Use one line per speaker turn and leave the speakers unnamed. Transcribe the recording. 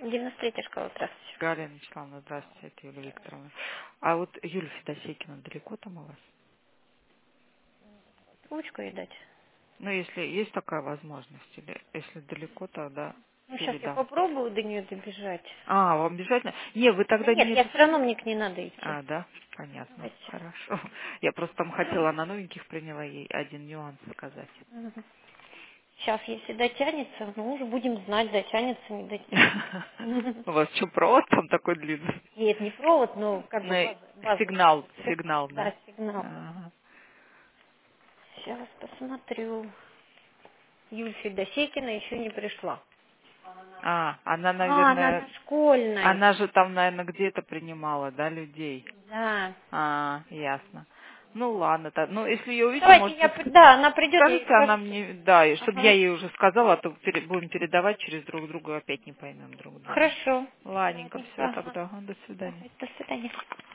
93-я школа, здравствуйте.
Галина Вячеславовна, здравствуйте, это Юлия Викторовна. А вот Юлия Федосейкина далеко там у вас?
Ручку ей дать?
Ну, если есть такая возможность, или если далеко, тогда
Ну, сейчас я
передам.
попробую до нее добежать.
А, вам обязательно? Не, вы
Да
тогда
нет,
не
я
это...
все равно мне к ней надо идти.
А, да? Понятно.
Давайте.
Хорошо. Я просто там хотела, она новеньких приняла, ей один нюанс сказать.
Сейчас, если дотянется, ну уже будем знать, дотянется, не дотянется.
У вас что, провод там такой длинный?
Нет, не провод, но как бы
Ну,
базовый.
сигнал,
Да,
да?
сигнал.
Ага.
Сейчас посмотрю. Юлия Федосейкина еще не пришла.
А, она,
А, она
наверное,
на школьной.
она же там, наверное, где-то принимала, да, людей?
Да.
А, ясно. Ну, ладно, ну, если ее увидите,
Давайте
можете,
да, она придет, я ей
скажите,
скажу.
она мне, да, и чтобы я
Ага.
ей уже сказала, а то будем передавать через друг друга, опять не поймем друг друга.
Хорошо.
Ладненько, все
Ладненько. Ага.
тогда, до свидания.
Давай, до свидания.